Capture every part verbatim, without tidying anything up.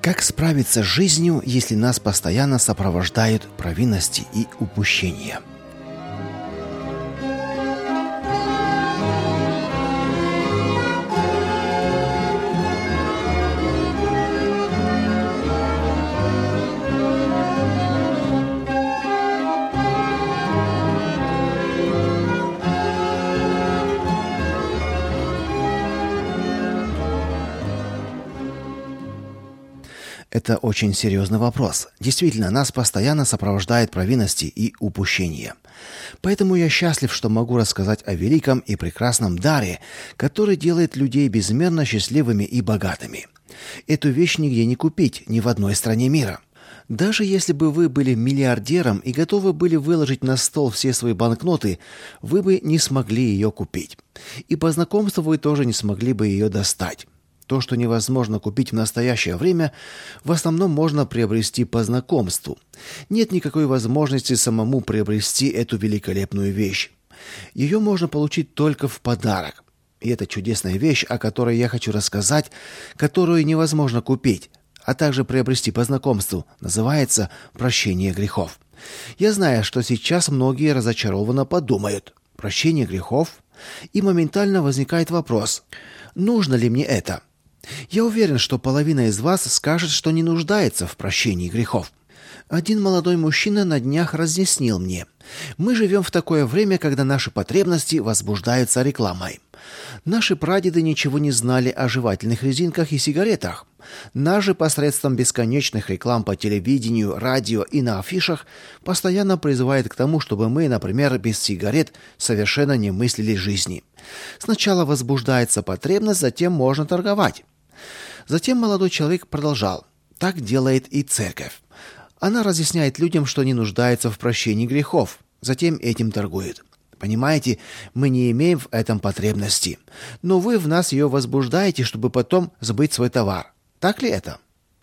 Как справиться с жизнью, если нас постоянно сопровождают провинности и упущения? Это очень серьезный вопрос. Действительно, нас постоянно сопровождают провинности и упущения. Поэтому я счастлив, что могу рассказать о великом и прекрасном даре, который делает людей безмерно счастливыми и богатыми. Эту вещь нигде не купить, ни в одной стране мира. Даже если бы вы были миллиардером и готовы были выложить на стол все свои банкноты, вы бы не смогли ее купить. И по знакомству вы тоже не смогли бы ее достать. То, что невозможно купить в настоящее время, в основном можно приобрести по знакомству. Нет никакой возможности самому приобрести эту великолепную вещь. Ее можно получить только в подарок. И это чудесная вещь, о которой я хочу рассказать, которую невозможно купить, а также приобрести по знакомству, называется прощение грехов. Я знаю, что сейчас многие разочарованно подумают: прощение грехов? И моментально возникает вопрос: нужно ли мне это? Я уверен, что половина из вас скажет, что не нуждается в прощении грехов. Один молодой мужчина на днях разъяснил мне: мы живем в такое время, когда наши потребности возбуждаются рекламой. Наши прадеды ничего не знали о жевательных резинках и сигаретах. Нас же посредством бесконечных реклам по телевидению, радио и на афишах постоянно призывает к тому, чтобы мы, например, без сигарет совершенно не мыслили жизни. Сначала возбуждается потребность, затем можно торговать. Затем молодой человек продолжал: так делает и церковь. Она разъясняет людям, что не нуждается в прощении грехов, затем этим торгует. Понимаете, мы не имеем в этом потребности, но вы в нас ее возбуждаете, чтобы потом сбыть свой товар. Так ли это?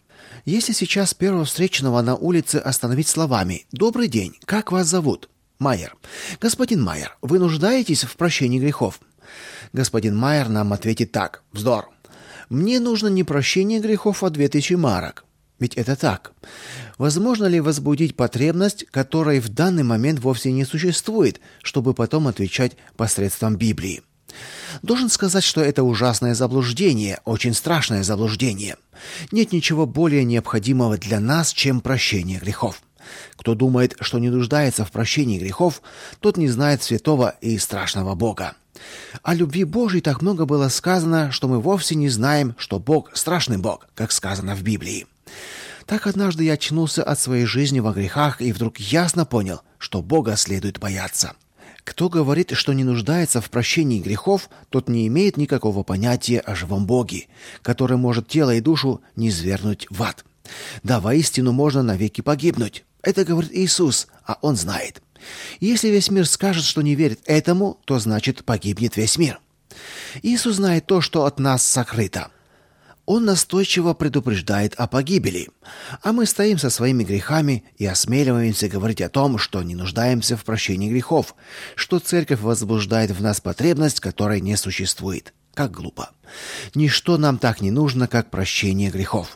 Если сейчас первого встречного на улице остановить словами: «Добрый день, как вас зовут?» Майер. Господин Майер, вы нуждаетесь в прощении грехов? Господин Майер нам ответит так: вздор. Мне нужно не прощение грехов, а две тысячи марок. Ведь это так. Возможно ли возбудить потребность, которой в данный момент вовсе не существует, чтобы потом отвечать посредством Библии? Должен сказать, что это ужасное заблуждение, очень страшное заблуждение. Нет ничего более необходимого для нас, чем прощение грехов. Кто думает, что не нуждается в прощении грехов, тот не знает святого и страшного Бога. О любви Божьей так много было сказано, что мы вовсе не знаем, что Бог – страшный Бог, как сказано в Библии. Так однажды я очнулся от своей жизни во грехах и вдруг ясно понял, что Бога следует бояться. Кто говорит, что не нуждается в прощении грехов, тот не имеет никакого понятия о живом Боге, который может тело и душу низвергнуть в ад. Да, воистину можно навеки погибнуть. Это говорит Иисус, а Он знает. Если весь мир скажет, что не верит этому, то значит погибнет весь мир. Иисус знает то, что от нас сокрыто. Он настойчиво предупреждает о погибели, а мы стоим со своими грехами и осмеливаемся говорить о том, что не нуждаемся в прощении грехов, что церковь возбуждает в нас потребность, которой не существует. Как глупо. Ничто нам так не нужно, как прощение грехов.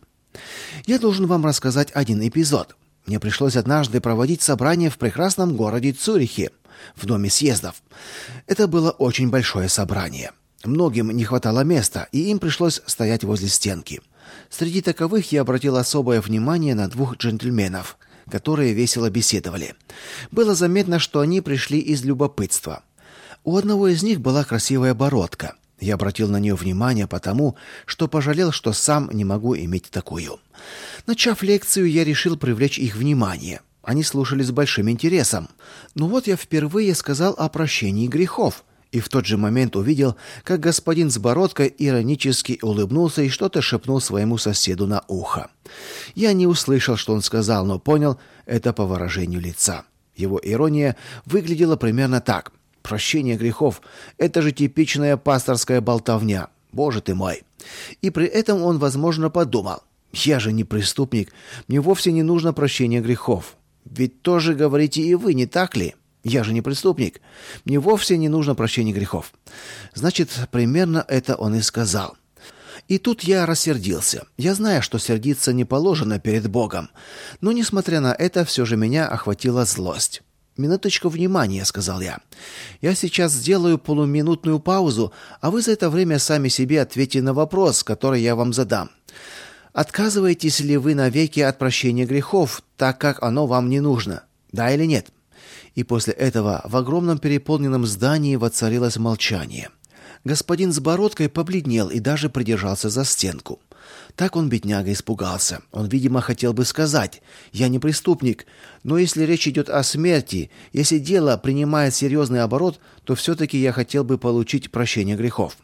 Я должен вам рассказать один эпизод. Мне пришлось однажды проводить собрание в прекрасном городе Цюрихе, в доме съездов. Это было очень большое собрание. Многим не хватало места, и им пришлось стоять возле стенки. Среди таковых я обратил особое внимание на двух джентльменов, которые весело беседовали. Было заметно, что они пришли из любопытства. У одного из них была красивая бородка. Я обратил на нее внимание потому, что пожалел, что сам не могу иметь такую. Начав лекцию, я решил привлечь их внимание. Они слушали с большим интересом. Но вот я впервые сказал о прощении грехов, и в тот же момент увидел, как господин с бородкой иронически улыбнулся и что-то шепнул своему соседу на ухо. Я не услышал, что он сказал, но понял это по выражению лица. Его ирония выглядела примерно так: прощение грехов – это же типичная пасторская болтовня. Боже ты мой! И при этом он, возможно, подумал: я же не преступник, мне вовсе не нужно прощение грехов. Ведь тоже говорите и вы, не так ли? Я же не преступник, мне вовсе не нужно прощение грехов. Значит, примерно это он и сказал. И тут я рассердился. Я знаю, что сердиться не положено перед Богом, но, несмотря на это, все же меня охватила злость. «Минуточку внимания», — сказал я. «Я сейчас сделаю полуминутную паузу, а вы за это время сами себе ответьте на вопрос, который я вам задам. Отказываетесь ли вы навеки от прощения грехов, так как оно вам не нужно? Да или нет?» И после этого в огромном переполненном здании воцарилось молчание. Господин с бородкой побледнел и даже придержался за стенку. Так он, бедняга, испугался. Он, видимо, хотел бы сказать: «Я не преступник, но если речь идет о смерти, если дело принимает серьезный оборот, то все-таки я хотел бы получить прощение грехов.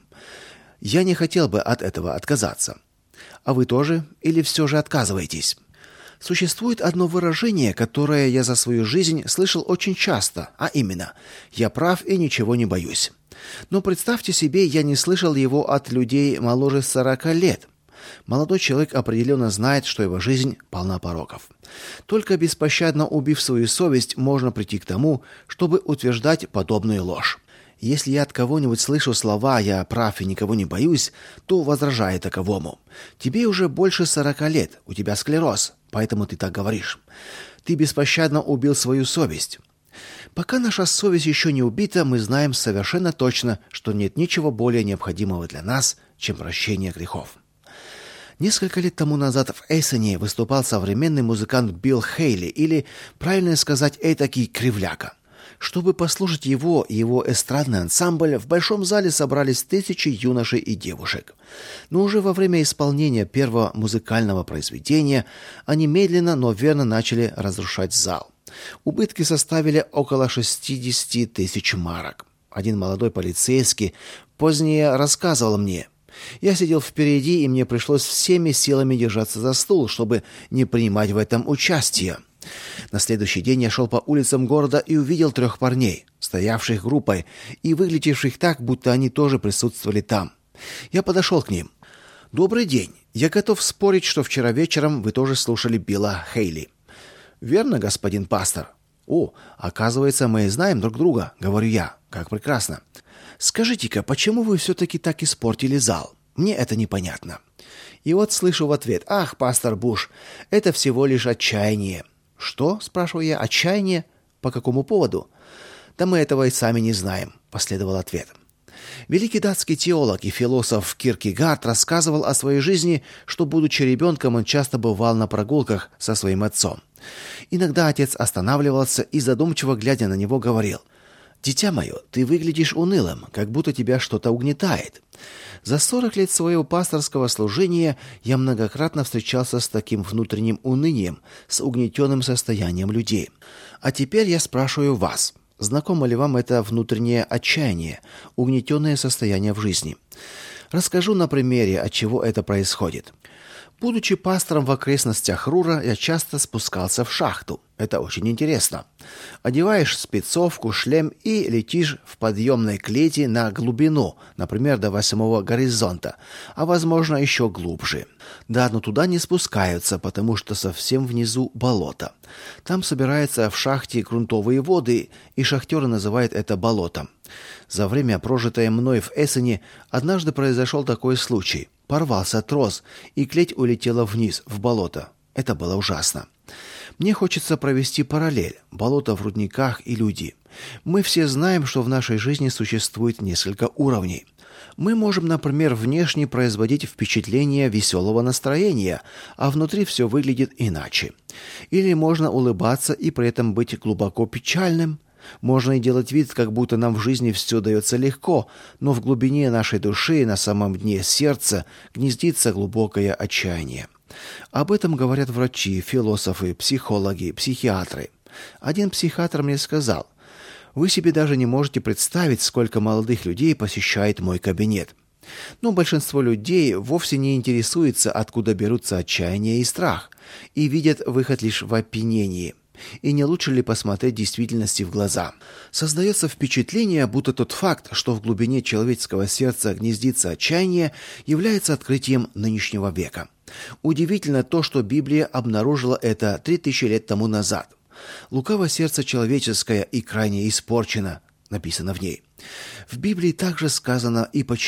Я не хотел бы от этого отказаться. А вы тоже? Или все же отказываетесь?» Существует одно выражение, которое я за свою жизнь слышал очень часто, а именно: «Я прав и ничего не боюсь». Но представьте себе, я не слышал его от людей моложе сорока лет. Молодой человек определенно знает, что его жизнь полна пороков. Только беспощадно убив свою совесть, можно прийти к тому, чтобы утверждать подобную ложь. Если я от кого-нибудь слышу слова «я прав и никого не боюсь», то возражаю таковому: «Тебе уже больше сорока лет, у тебя склероз, поэтому ты так говоришь. Ты беспощадно убил свою совесть». Пока наша совесть еще не убита, мы знаем совершенно точно, что нет ничего более необходимого для нас, чем прощение грехов. Несколько лет тому назад в Эссене выступал современный музыкант Билл Хейли, или, правильно сказать, этакий кривляка. Чтобы послушать его и его эстрадный ансамбль, в большом зале собрались тысячи юношей и девушек. Но уже во время исполнения первого музыкального произведения они медленно, но верно начали разрушать зал. Убытки составили около шестьдесят тысяч марок. Один молодой полицейский позднее рассказывал мне: «Я сидел впереди, и мне пришлось всеми силами держаться за стул, чтобы не принимать в этом участие». На следующий день я шел по улицам города и увидел трех парней, стоявших группой и выглядевших так, будто они тоже присутствовали там. Я подошел к ним. «Добрый день. Я готов спорить, что вчера вечером вы тоже слушали Билла Хейли». «Верно, господин пастор?» «О, оказывается, мы знаем друг друга», — говорю я. «Как прекрасно. Скажите-ка, почему вы все-таки так испортили зал? Мне это непонятно». И вот слышу в ответ: «Ах, пастор Буш, это всего лишь отчаяние». «Что?» — спрашиваю я. «Отчаяние? По какому поводу?» «Да мы этого и сами не знаем», — последовал ответ. Великий датский теолог и философ Киркегард рассказывал о своей жизни, что, будучи ребенком, он часто бывал на прогулках со своим отцом. Иногда отец останавливался и, задумчиво глядя на него, говорил: «Дитя мое, ты выглядишь унылым, как будто тебя что-то угнетает». За сорок лет своего пасторского служения я многократно встречался с таким внутренним унынием, с угнетенным состоянием людей. А теперь я спрашиваю вас: знакомо ли вам это внутреннее отчаяние, угнетенное состояние в жизни? Расскажу на примере, от чего это происходит. Будучи пастором в окрестностях Рура, я часто спускался в шахту. Это очень интересно. Одеваешь спецовку, шлем и летишь в подъемной клети на глубину, например, до восьмого горизонта, а возможно еще глубже. Да, но туда не спускаются, потому что совсем внизу болото. Там собираются в шахте грунтовые воды, и шахтеры называют это болотом. За время, прожитое мной в Эссене, однажды произошел такой случай. Порвался трос, и клеть улетела вниз, в болото. Это было ужасно. Мне хочется провести параллель: болото в рудниках и люди. Мы все знаем, что в нашей жизни существует несколько уровней. Мы можем, например, внешне производить впечатление веселого настроения, а внутри все выглядит иначе. Или можно улыбаться и при этом быть глубоко печальным. Можно и делать вид, как будто нам в жизни все дается легко, но в глубине нашей души, на самом дне сердца, гнездится глубокое отчаяние. Об этом говорят врачи, философы, психологи, психиатры. Один психиатр мне сказал: «Вы себе даже не можете представить, сколько молодых людей посещает мой кабинет». Но большинство людей вовсе не интересуется, откуда берутся отчаяние и страх, и видят выход лишь в опьянении. И не лучше ли посмотреть действительности в глаза? Создается впечатление, будто тот факт, что в глубине человеческого сердца гнездится отчаяние, является открытием нынешнего века. Удивительно то, что Библия обнаружила это три тысячи лет тому назад. «Лукаво сердце человеческое и крайне испорчено», написано в ней. В Библии также сказано и почему.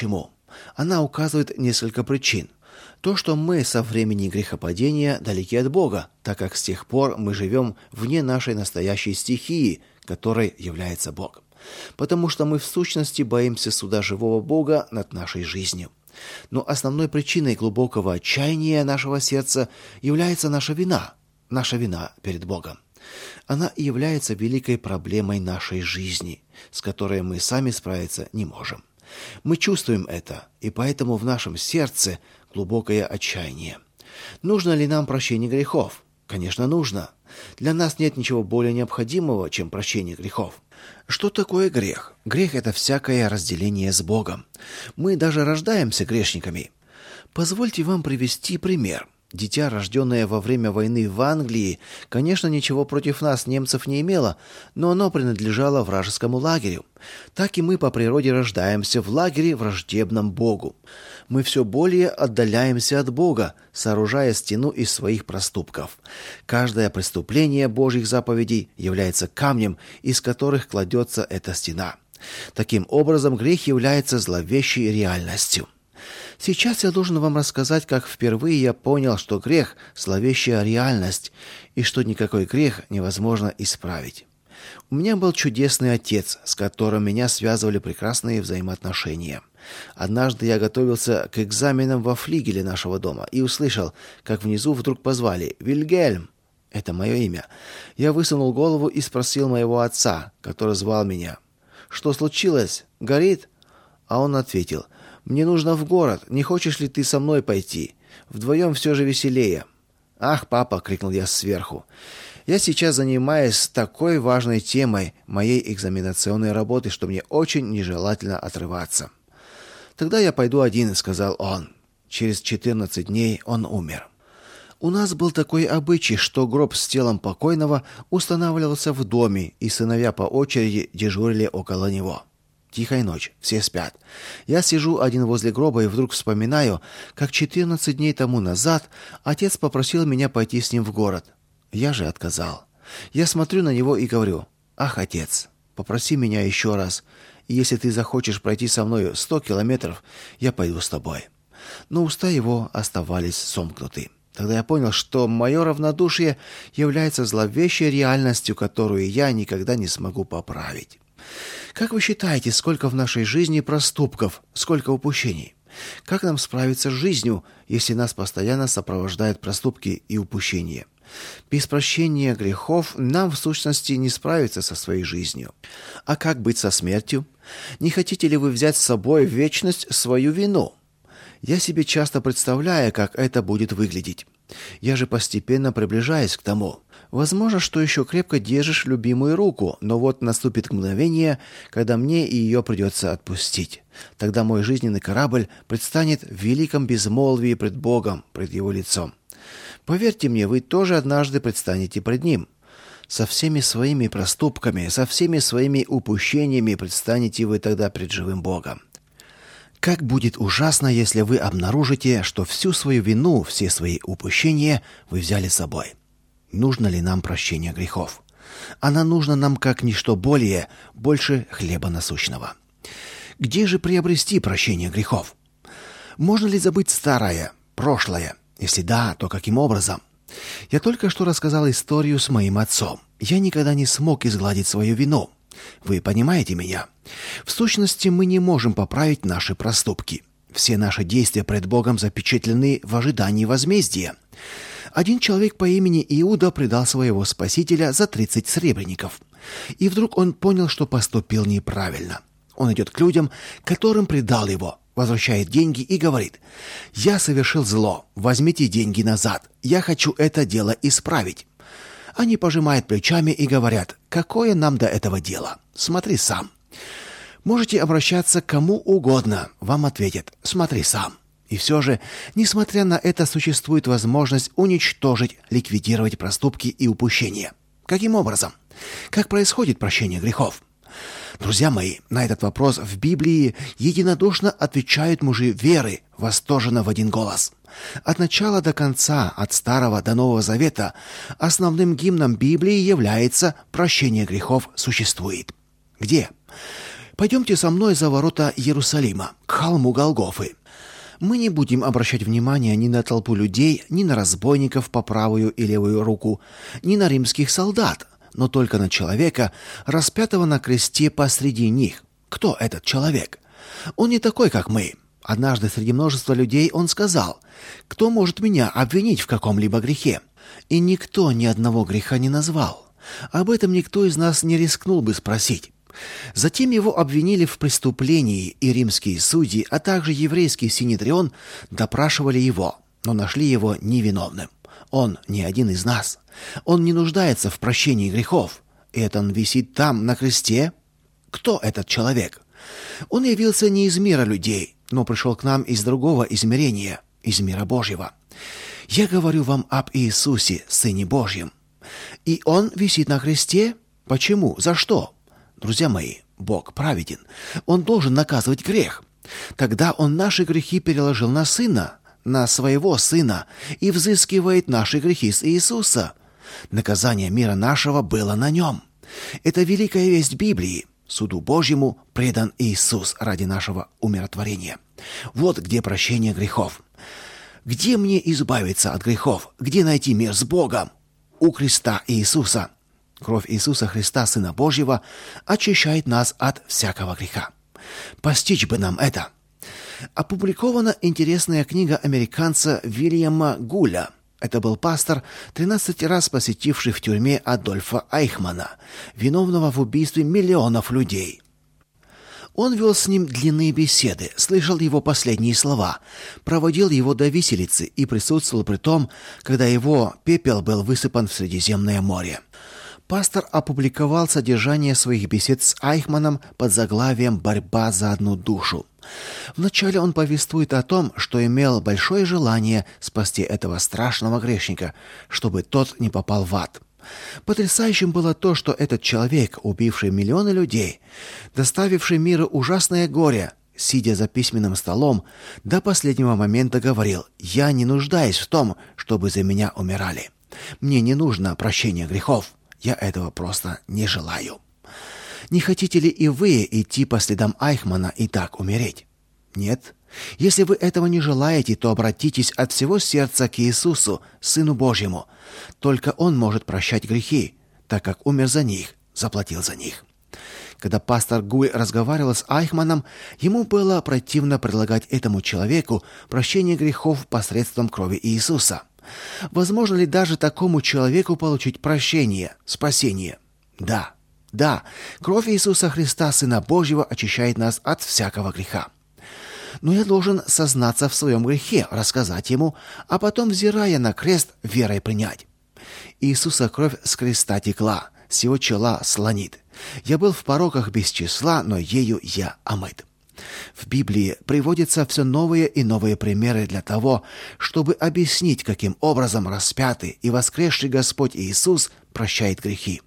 Она указывает несколько причин. То, что мы со времени грехопадения далеки от Бога, так как с тех пор мы живем вне нашей настоящей стихии, которой является Бог. Потому что мы в сущности боимся суда живого Бога над нашей жизнью. Но основной причиной глубокого отчаяния нашего сердца является наша вина, наша вина перед Богом. Она и является великой проблемой нашей жизни, с которой мы сами справиться не можем. Мы чувствуем это, и поэтому в нашем сердце глубокое отчаяние. Нужно ли нам прощение грехов? Конечно, нужно. Для нас нет ничего более необходимого, чем прощение грехов. Что такое грех? Грех – это всякое разделение с Богом. Мы даже рождаемся грешниками. Позвольте вам привести пример. Дитя, рожденное во время войны в Англии, конечно, ничего против нас, немцев, не имело, но оно принадлежало вражескому лагерю. Так и мы по природе рождаемся в лагере, враждебном Богу. Мы все более отдаляемся от Бога, сооружая стену из своих проступков. Каждое преступление Божьих заповедей является камнем, из которых кладется эта стена. Таким образом, грех является зловещей реальностью. Сейчас я должен вам рассказать, как впервые я понял, что грех – зловещая реальность, и что никакой грех невозможно исправить. У меня был чудесный отец, с которым меня связывали прекрасные взаимоотношения. Однажды я готовился к экзаменам во флигеле нашего дома и услышал, как внизу вдруг позвали «Вильгельм». Это мое имя. Я высунул голову и спросил моего отца, который звал меня: «Что случилось? Горит?» А он ответил: «Мне нужно в город. Не хочешь ли ты со мной пойти? Вдвоем все же веселее». «Ах, папа!» — крикнул я сверху. «Я сейчас занимаюсь такой важной темой моей экзаменационной работы, что мне очень нежелательно отрываться». «Тогда я пойду один», — сказал он. Через четырнадцать дней он умер. У нас был такой обычай, что гроб с телом покойного устанавливался в доме, и сыновья по очереди дежурили около него. Тихая ночь, все спят. Я сижу один возле гроба и вдруг вспоминаю, как четырнадцать дней тому назад отец попросил меня пойти с ним в город. Я же отказал. Я смотрю на него и говорю: «Ах, отец, попроси меня еще раз, и если ты захочешь пройти со мной сто километров, я пойду с тобой». Но уста его оставались сомкнуты. Тогда я понял, что мое равнодушие является зловещей реальностью, которую я никогда не смогу поправить. Как вы считаете, сколько в нашей жизни проступков, сколько упущений? Как нам справиться с жизнью, если нас постоянно сопровождают проступки и упущения? Без прощения грехов нам в сущности не справиться со своей жизнью. А как быть со смертью? Не хотите ли вы взять с собой в вечность свою вину? Я себе часто представляю, как это будет выглядеть. Я же постепенно приближаюсь к тому. Возможно, что еще крепко держишь любимую руку, но вот наступит мгновение, когда мне и ее придется отпустить. Тогда мой жизненный корабль предстанет в великом безмолвии пред Богом, пред Его лицом. Поверьте мне, вы тоже однажды предстанете пред Ним. Со всеми своими проступками, со всеми своими упущениями предстанете вы тогда пред живым Богом. Как будет ужасно, если вы обнаружите, что всю свою вину, все свои упущения вы взяли с собой. Нужно ли нам прощение грехов? Она нужна нам как ничто более, больше хлеба насущного. Где же приобрести прощение грехов? Можно ли забыть старое, прошлое? Если да, то каким образом? Я только что рассказал историю с моим отцом. Я никогда не смог изгладить свою вину. Вы понимаете меня? В сущности, мы не можем поправить наши проступки. Все наши действия пред Богом запечатлены в ожидании возмездия. Один человек по имени Иуда предал своего Спасителя за тридцать сребреников. И вдруг он понял, что поступил неправильно. Он идет к людям, которым предал его, возвращает деньги и говорит: «Я совершил зло, возьмите деньги назад, я хочу это дело исправить». Они пожимают плечами и говорят: «Какое нам до этого дело? Смотри сам». Можете обращаться к кому угодно, вам ответят: «Смотри сам». И все же, несмотря на это, существует возможность уничтожить, ликвидировать проступки и упущения. Каким образом? Как происходит прощение грехов? Друзья мои, на этот вопрос в Библии единодушно отвечают мужи веры, восторженно в один голос. От начала до конца, от Старого до Нового Завета, основным гимном Библии является «Прощение грехов существует». Где? Пойдемте со мной за ворота Иерусалима, к холму Голгофы. Мы не будем обращать внимания ни на толпу людей, ни на разбойников по правую и левую руку, ни на римских солдат, но только на человека, распятого на кресте посреди них. Кто этот человек? Он не такой, как мы. Однажды среди множества людей он сказал: «Кто может меня обвинить в каком-либо грехе?» И никто ни одного греха не назвал. Об этом никто из нас не рискнул бы спросить. Затем его обвинили в преступлении, и римские судьи, а также еврейский синедрион допрашивали его, но нашли его невиновным. Он не один из нас. Он не нуждается в прощении грехов. И это он висит там, на кресте. Кто этот человек? Он явился не из мира людей, но пришел к нам из другого измерения, из мира Божьего. Я говорю вам об Иисусе, Сыне Божьем. И он висит на кресте? Почему? За что? Друзья мои, Бог праведен. Он должен наказывать грех. Тогда он наши грехи переложил на Сына, на своего Сына, и взыскивает наши грехи с Иисуса. Наказание мира нашего было на нем. Это великая весть Библии. Суду Божьему предан Иисус ради нашего умиротворения. Вот где прощение грехов. Где мне избавиться от грехов? Где найти мир с Богом? У креста Иисуса. Кровь Иисуса Христа, Сына Божьего, очищает нас от всякого греха. Постичь бы нам это. Опубликована интересная книга американца Вильяма Гуля. Это был пастор, тринадцать раз посетивший в тюрьме Адольфа Айхмана, виновного в убийстве миллионов людей. Он вел с ним длинные беседы, слышал его последние слова, проводил его до виселицы и присутствовал при том, когда его пепел был высыпан в Средиземное море. Пастор опубликовал содержание своих бесед с Айхманом под заглавием «Борьба за одну душу». Вначале он повествует о том, что имел большое желание спасти этого страшного грешника, чтобы тот не попал в ад. Потрясающим было то, что этот человек, убивший миллионы людей, доставивший миру ужасное горе, сидя за письменным столом, до последнего момента говорил: «Я не нуждаюсь в том, чтобы за меня умирали. Мне не нужно прощения грехов. Я этого просто не желаю». Не хотите ли и вы идти по следам Айхмана и так умереть? Нет? Если вы этого не желаете, то обратитесь от всего сердца к Иисусу, Сыну Божьему. Только Он может прощать грехи, так как умер за них, заплатил за них. Когда пастор Гуй разговаривал с Айхманом, ему было противно предлагать этому человеку прощение грехов посредством крови Иисуса. Возможно ли даже такому человеку получить прощение, спасение? Да, да, кровь Иисуса Христа, Сына Божьего, очищает нас от всякого греха. Но я должен сознаться в своем грехе, рассказать ему, а потом, взирая на крест, верой принять. Иисуса кровь с креста текла, с его чела слонит. Я был в пороках без числа, но ею я омыт. В Библии приводятся все новые и новые примеры для того, чтобы объяснить, каким образом распятый и воскресший Господь Иисус прощает грехи.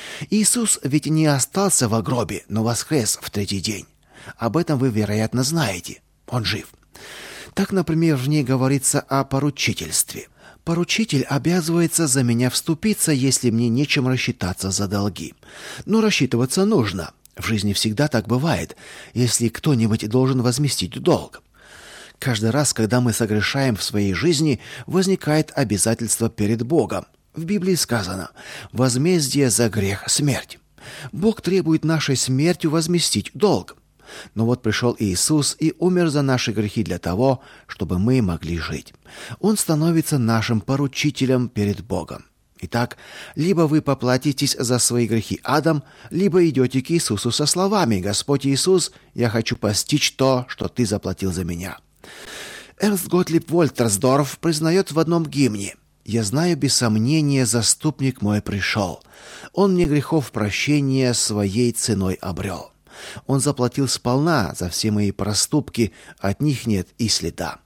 Иисус ведь не остался в гробе, но воскрес в третий день. Об этом вы, вероятно, знаете. Он жив. Так, например, в ней говорится о поручительстве. Поручитель обязывается за меня вступиться, если мне нечем рассчитаться за долги. Но рассчитываться нужно. В жизни всегда так бывает, если кто-нибудь должен возместить долг. Каждый раз, когда мы согрешаем в своей жизни, возникает обязательство перед Богом. В Библии сказано: «Возмездие за грех – смерть». Бог требует нашей смертью возместить долг. Но вот пришел Иисус и умер за наши грехи для того, чтобы мы могли жить. Он становится нашим поручителем перед Богом. Итак, либо вы поплатитесь за свои грехи адом, либо идете к Иисусу со словами: «Господь Иисус, я хочу постичь то, что Ты заплатил за меня». Эрнст Готлиб Вольтерсдорф признает в одном гимне: «Я знаю без сомнения, заступник мой пришел. Он мне грехов прощения своей ценой обрел. Он заплатил сполна за все мои проступки, от них нет и следа».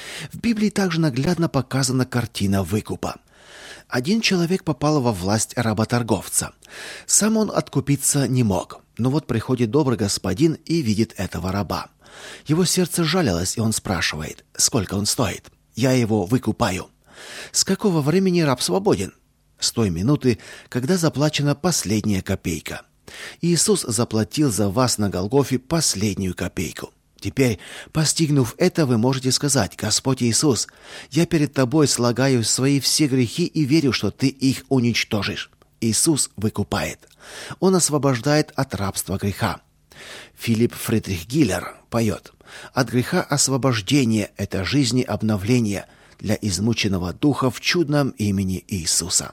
В Библии также наглядно показана картина выкупа. Один человек попал во власть работорговца. Сам он откупиться не мог. Но вот приходит добрый господин и видит этого раба. Его сердце жалилось, и он спрашивает: «Сколько он стоит? Я его выкупаю». С какого времени раб свободен? С той минуты, когда заплачена последняя копейка. Иисус заплатил за вас на Голгофе последнюю копейку. Теперь, постигнув это, вы можете сказать: «Господь Иисус, я перед Тобой слагаю свои все грехи и верю, что Ты их уничтожишь». Иисус выкупает. Он освобождает от рабства греха. Филипп Фридрих Гиллер поет: «От греха освобождение – это жизни обновление для измученного духа в чудном имени Иисуса».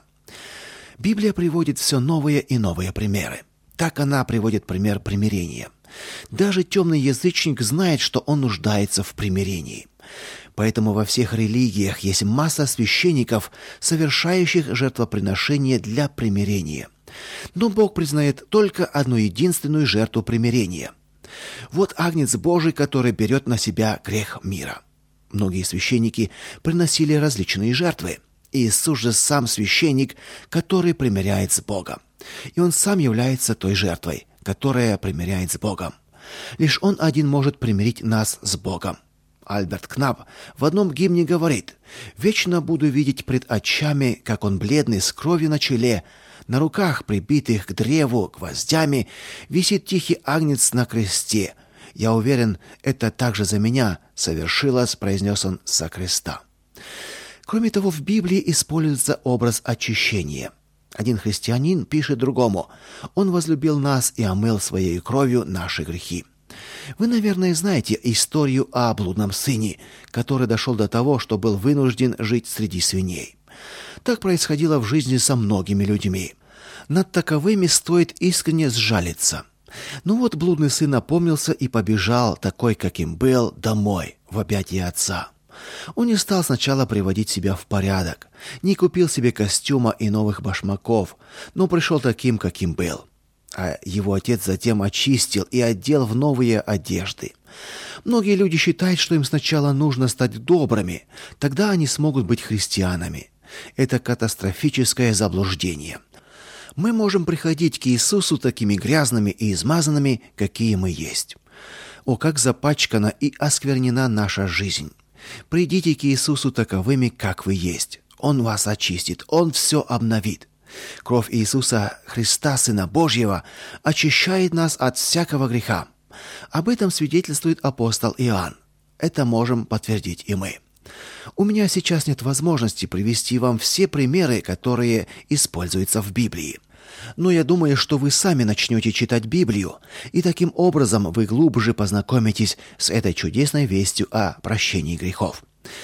Библия приводит все новые и новые примеры. Так она приводит пример примирения. Даже темный язычник знает, что он нуждается в примирении. Поэтому во всех религиях есть масса священников, совершающих жертвоприношения для примирения. Но Бог признает только одну единственную жертву примирения. Вот агнец Божий, который берет на себя грех мира. Многие священники приносили различные жертвы. Иисус же сам священник, который примиряет с Богом. И Он сам является той жертвой, которая примиряет с Богом. Лишь Он один может примирить нас с Богом. Альберт Кнап в одном гимне говорит: «Вечно буду видеть пред очами, как Он бледный, с кровью на челе, на руках, прибитых к древу гвоздями, висит тихий агнец на кресте. Я уверен, это также за меня совершилось», — произнес он со креста. Кроме того, в Библии используется образ очищения. Один христианин пишет другому: «Он возлюбил нас и омыл своей кровью наши грехи». Вы, наверное, знаете историю о блудном сыне, который дошел до того, что был вынужден жить среди свиней. Так происходило в жизни со многими людьми. Над таковыми стоит искренне сжалиться. Но вот блудный сын опомнился и побежал, такой, каким был, домой, в объятия отца. Он не стал сначала приводить себя в порядок, не купил себе костюма и новых башмаков, но пришел таким, каким был. А его отец затем очистил и одел в новые одежды. Многие люди считают, что им сначала нужно стать добрыми, тогда они смогут быть христианами. Это катастрофическое заблуждение. Мы можем приходить к Иисусу такими грязными и измазанными, какие мы есть. О, как запачкана и осквернена наша жизнь! Придите к Иисусу таковыми, как вы есть. Он вас очистит, Он все обновит. Кровь Иисуса Христа, Сына Божьего, очищает нас от всякого греха. Об этом свидетельствует апостол Иоанн. Это можем подтвердить и мы. У меня сейчас нет возможности привести вам все примеры, которые используются в Библии. Но я думаю, что вы сами начнете читать Библию, и таким образом вы глубже познакомитесь с этой чудесной вестью о прощении грехов.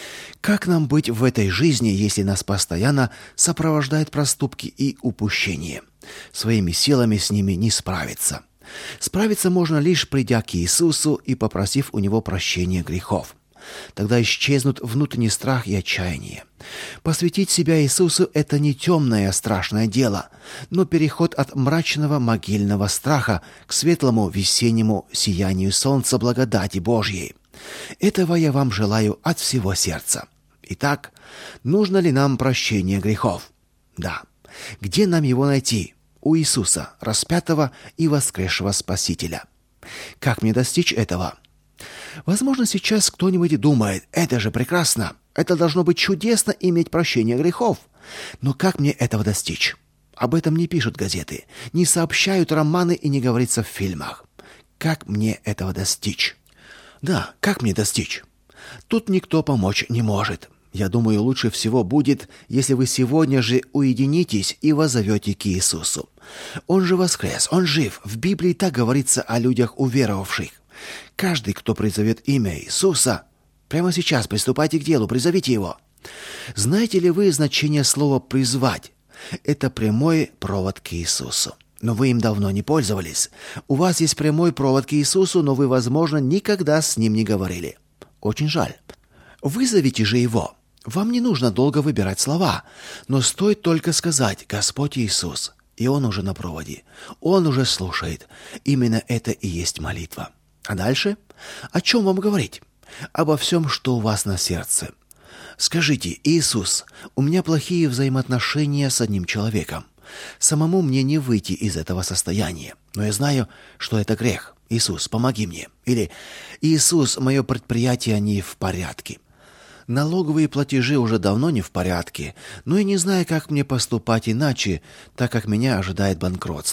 Как нам быть в этой жизни, если нас постоянно сопровождают проступки и упущения? Своими силами с ними не справиться. Справиться можно лишь придя к Иисусу и попросив у Него прощения грехов. Тогда исчезнут внутренний страх и отчаяние. Посвятить себя Иисусу – это не темное страшное дело, но переход от мрачного могильного страха к светлому весеннему сиянию солнца благодати Божьей. Этого я вам желаю от всего сердца. Итак, нужно ли нам прощение грехов? Да. Где нам его найти? У Иисуса, распятого и воскресшего Спасителя. Как мне достичь этого? Возможно, сейчас кто-нибудь думает: это же прекрасно, это должно быть чудесно иметь прощение грехов. Но как мне этого достичь? Об этом не пишут газеты, не сообщают романы и не говорится в фильмах. Как мне этого достичь? Да, как мне достичь? Тут никто помочь не может. Я думаю, лучше всего будет, если вы сегодня же уединитесь и воззовете к Иисусу. Он же воскрес, Он жив. В Библии так говорится о людях уверовавших. Каждый, кто призовет имя Иисуса, прямо сейчас приступайте к делу, призовите Его. Знаете ли вы значение слова «призвать»? Это прямой провод к Иисусу. Но вы им давно не пользовались. У вас есть прямой провод к Иисусу, но вы, возможно, никогда с Ним не говорили. Очень жаль. Вызовите же Его. Вам не нужно долго выбирать слова, но стоит только сказать «Господь Иисус», и Он уже на проводе. Он уже слушает. Именно это и есть молитва. А дальше? О чем вам говорить? Обо всем, что у вас на сердце. Скажите: «Иисус, у меня плохие взаимоотношения с одним человеком. Самому мне не выйти из этого состояния, но я знаю, что это грех. Иисус, помоги мне». Или «Иисус, мое предприятие не в порядке. Налоговые платежи уже давно не в порядке, но я не знаю, как мне поступать иначе, так как меня ожидает банкротство.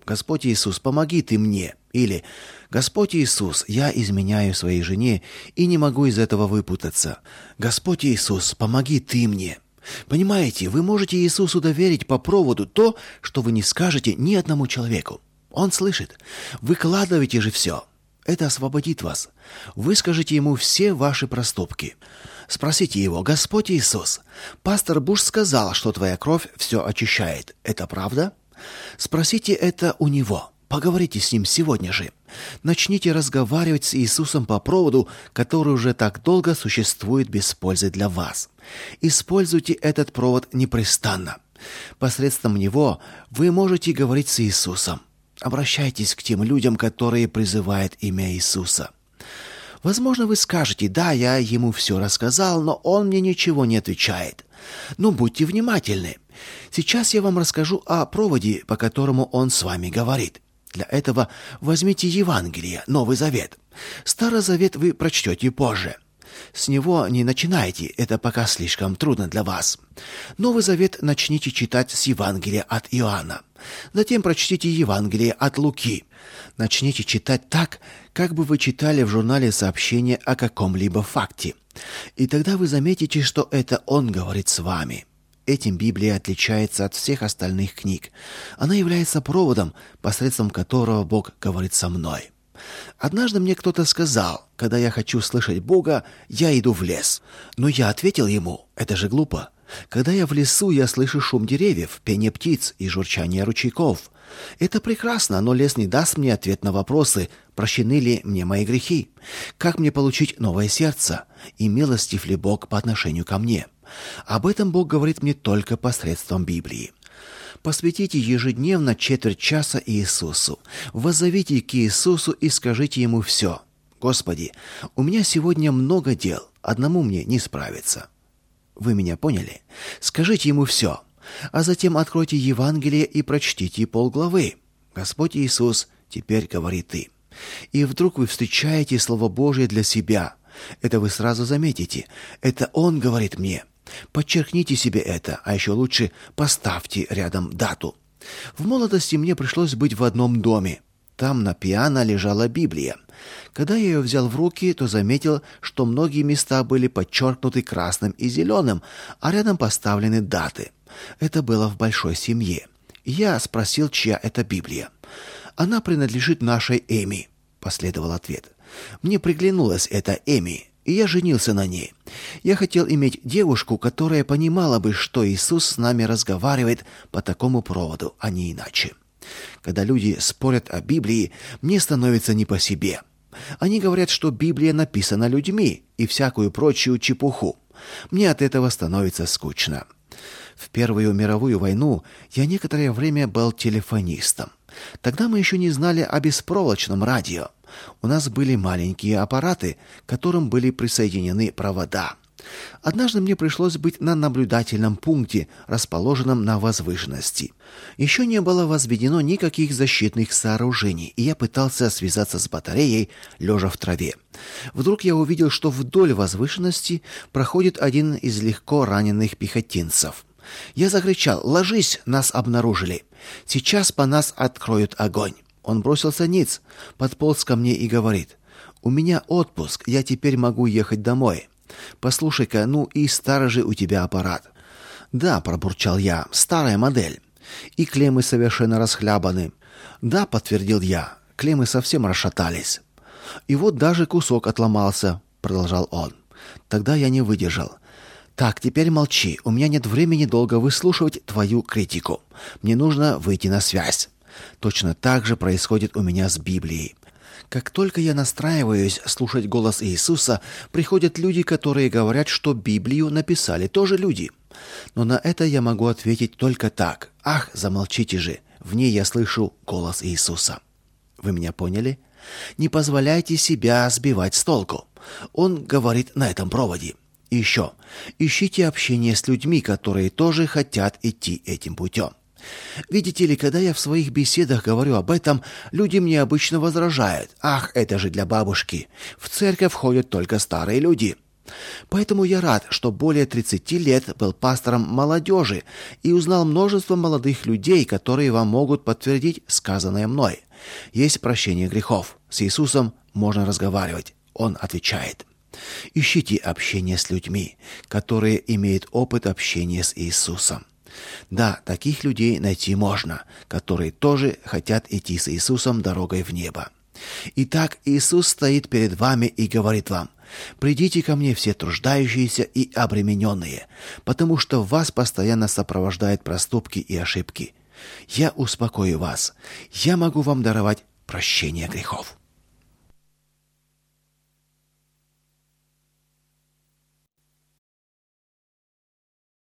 «Господь Иисус, помоги ты мне!» Или «Господь Иисус, я изменяю своей жене и не могу из этого выпутаться. Господь Иисус, помоги ты мне!» Понимаете, вы можете Иисусу доверить по проводу то, что вы не скажете ни одному человеку. Он слышит. Выкладывайте же все. Это освободит вас. Выскажите ему все ваши проступки. Спросите его: «Господь Иисус, пастор Буш сказал, что твоя кровь все очищает. Это правда?» Спросите это у него. Поговорите с ним сегодня же. Начните разговаривать с Иисусом по проводу, который уже так долго существует без пользы для вас. Используйте этот провод непрестанно. Посредством него вы можете говорить с Иисусом. Обращайтесь к тем людям, которые призывают имя Иисуса. Возможно, вы скажете: «Да, я ему все рассказал, но он мне ничего не отвечает». Но будьте внимательны. Сейчас я вам расскажу о проводе, по которому он с вами говорит. Для этого возьмите Евангелие, Новый Завет. Старый Завет вы прочтете позже. С него не начинайте, это пока слишком трудно для вас. Новый Завет начните читать с Евангелия от Иоанна. Затем прочтите Евангелие от Луки. Начните читать так, как бы вы читали в журнале сообщения о каком-либо факте. И тогда вы заметите, что это он говорит с вами. Этим Библия отличается от всех остальных книг. Она является проводом, посредством которого Бог говорит со мной. Однажды мне кто-то сказал: «Когда я хочу слышать Бога, я иду в лес». Но я ответил ему: «Это же глупо. Когда я в лесу, я слышу шум деревьев, пение птиц и журчание ручейков. Это прекрасно, но лес не даст мне ответ на вопросы: прощены ли мне мои грехи? Как мне получить новое сердце? И милостив ли Бог по отношению ко мне?» Об этом Бог говорит мне только посредством Библии. Посвятите ежедневно четверть часа Иисусу. Воззовите к Иисусу и скажите Ему все. «Господи, у меня сегодня много дел, одному мне не справиться». Вы меня поняли? Скажите Ему все. А затем откройте Евангелие и прочтите полглавы. «Господь Иисус, теперь говори ты». И вдруг вы встречаете Слово Божие для себя. Это вы сразу заметите. Это Он говорит мне. Подчеркните себе это, а еще лучше поставьте рядом дату. В молодости мне пришлось быть в одном доме. Там на пиано лежала Библия. Когда я ее взял в руки, то заметил, что многие места были подчеркнуты красным и зеленым, а рядом поставлены даты. Это было в большой семье. Я спросил, чья это Библия. «Она принадлежит нашей Эми», — последовал ответ. Мне приглянулась эта Эми, и я женился на ней. Я хотел иметь девушку, которая понимала бы, что Иисус с нами разговаривает по такому проводу, а не иначе. Когда люди спорят о Библии, мне становится не по себе. Они говорят, что Библия написана людьми и всякую прочую чепуху. Мне от этого становится скучно. В Первую мировую войну я некоторое время был телефонистом. Тогда мы еще не знали о беспроволочном радио. У нас были маленькие аппараты, к которым были присоединены провода. Однажды мне пришлось быть на наблюдательном пункте, расположенном на возвышенности. Еще не было возведено никаких защитных сооружений, и я пытался связаться с батареей, лежа в траве. Вдруг я увидел, что вдоль возвышенности проходит один из легко раненых пехотинцев. Я закричал: «Ложись, нас обнаружили! Сейчас по нас откроют огонь!» Он бросился ниц, подполз ко мне и говорит: «У меня отпуск, я теперь могу ехать домой. Послушай-ка, ну и старый же у тебя аппарат». «Да», — пробурчал я, — «старая модель. И клеммы совершенно расхлябаны». «Да», — подтвердил я, — «клеммы совсем расшатались». «И вот даже кусок отломался», — продолжал он. Тогда я не выдержал. «Так, теперь молчи, у меня нет времени долго выслушивать твою критику. Мне нужно выйти на связь». Точно так же происходит у меня с Библией. Как только я настраиваюсь слушать голос Иисуса, приходят люди, которые говорят, что Библию написали тоже люди. Но на это я могу ответить только так: «Ах, замолчите же, в ней я слышу голос Иисуса». Вы меня поняли? Не позволяйте себя сбивать с толку. Он говорит на этом проводе. И еще, ищите общение с людьми, которые тоже хотят идти этим путем. Видите ли, когда я в своих беседах говорю об этом, люди мне обычно возражают: «Ах, это же для бабушки. В церковь ходят только старые люди». Поэтому я рад, что более тридцати лет был пастором молодежи и узнал множество молодых людей, которые вам могут подтвердить сказанное мной. Есть прощение грехов. С Иисусом можно разговаривать. Он отвечает. Ищите общение с людьми, которые имеют опыт общения с Иисусом. Да, таких людей найти можно, которые тоже хотят идти с Иисусом дорогой в небо. Итак, Иисус стоит перед вами и говорит вам: «Придите ко мне все труждающиеся и обремененные, потому что вас постоянно сопровождают проступки и ошибки. Я успокою вас. Я могу вам даровать прощение грехов».